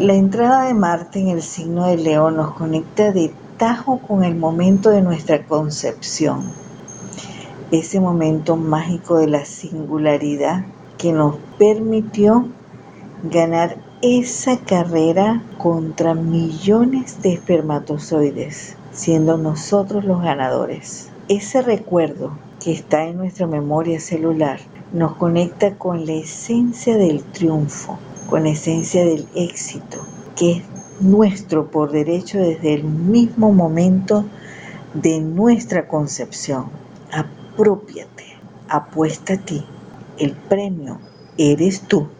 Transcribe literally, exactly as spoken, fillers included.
La entrada de Marte en el signo de León nos conecta de tajo con el momento de nuestra concepción, ese momento mágico de la singularidad que nos permitió ganar esa carrera contra millones de espermatozoides, siendo nosotros los ganadores. Ese recuerdo que está en nuestra memoria celular nos conecta con la esencia del triunfo, con la esencia del éxito, que es nuestro por derecho desde el mismo momento de nuestra concepción. Aprópiate, apuesta a ti. El premio eres tú.